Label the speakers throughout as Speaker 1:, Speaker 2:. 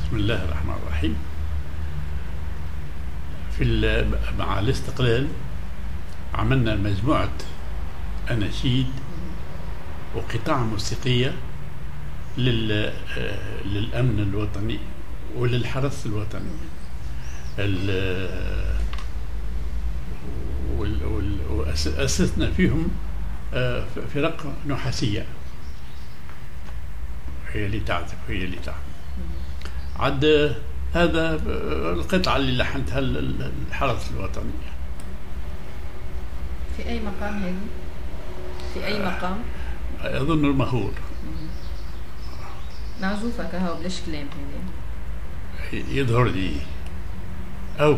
Speaker 1: بسم الله الرحمن الرحيم. مع الاستقلال عملنا مجموعة أناشيد وقطع موسيقية للأمن الوطني وللحرس الوطني، وأسسنا فيهم فرق نحاسية، هي اللي تعزف وهي اللي تعمل. عد هذا القطعة اللي لحنتها الحرس الوطني.
Speaker 2: في أي مقام هذه؟ في أي مقام؟
Speaker 1: أظن المهور.
Speaker 2: معزوفة كهو بلاش كلام هذه.
Speaker 1: يظهر لي أو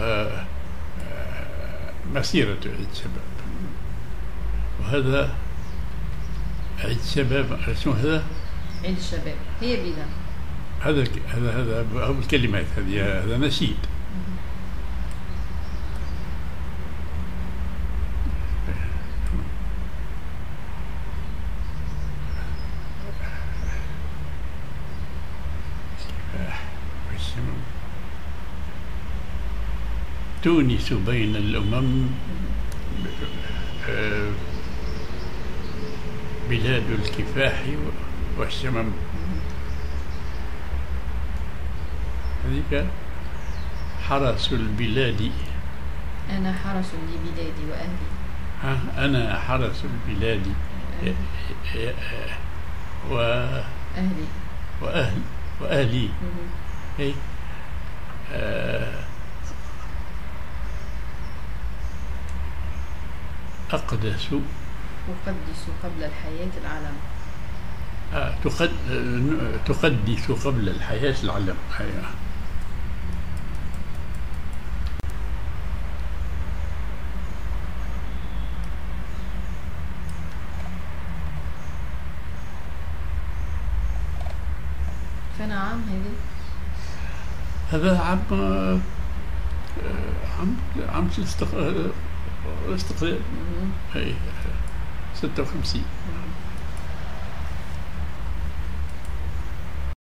Speaker 1: مسيرة عيد شباب، وهذا عيد شباب. شنو هذا؟
Speaker 2: عيد الشباب هي بيدا.
Speaker 1: هذا أول الكلمات هذه، هذا نشيد. تونس بين الأمم، بلاد الكفاح والشمم. هذيك حرس البلاد.
Speaker 2: أنا حرس لبلادي وأهلي.
Speaker 1: أنا حرس البلاد وأهلي. أي أقدس
Speaker 2: قبل الحياة العلم.
Speaker 1: تقدس قبل الحياة العلم.
Speaker 2: فأنا عام هذه؟
Speaker 1: هذا عام الاستقلال. 56.